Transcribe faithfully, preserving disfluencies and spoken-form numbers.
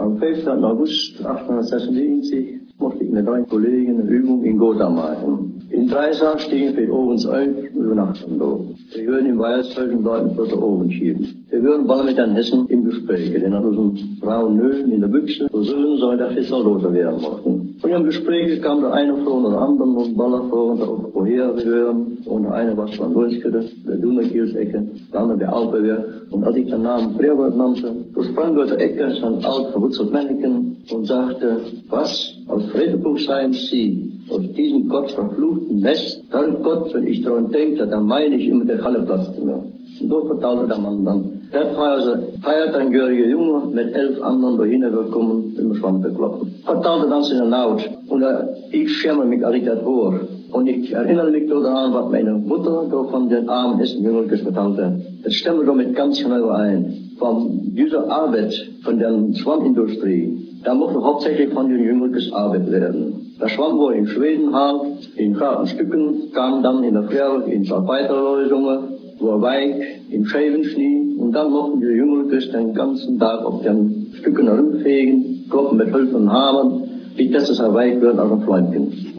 Am fünfzehnten August achtzehnhundertsechsundsiebzig mochte ich mit drei Kollegen eine Übung in Gotha machen. In Dreisach stiegen wir abends auf und übernachten dort. Wir würden im Wald zwölf Leuten vor der Ohren schieben. Wir würden bald mit Herrn Hessen im Gespräch, denn an unseren braunen Nöten in der Büchse, so sollen soll der Fischerloser werden mochten. Und im Gespräch kam der eine vor und der andere und Baller vor und auch woher wir hören. Und der eine was von Wolfskette, der Dunnerkielsecke, der andere der Alpewehr. Und als ich den Namen Freerwald nannte, so sprang dort der Ecke sein alt verwurzelt Männchen und sagte, was aus Fredebuch seien Sie? Aus diesem Gott verfluchten Nest, dank Gott, wenn ich daran denke, dann meine ich immer der Halleplatz zu mir. Und so vertalte der Mann dann. Der feiert ein gehöriger Junge mit elf anderen dahin gekommen, im Schwamm bekloppen. Vertalte dann seine Laut. Und uh, ich schäme mich, als ich das hoor. Und ich erinnere mich daran, was meine Mutter von den armen Hessen-Jüngern vertalte. Das stimmt damit ganz genau ein. Von dieser Arbeit, von der Schwammindustrie, da musste hauptsächlich von den Jüngern gearbeitet werden. Der Schwamm wurde in Schweden halt, in kleinen Stücken, kam dann in der Fähre in Salpeiterlösungen, wurde weich, in Schävenschnee, und dann mochten die Jünger den ganzen Tag auf den Stücken herumfegen, klopfen mit Hilfe und Hammern, bis das es weich wird als ein Fläumchen.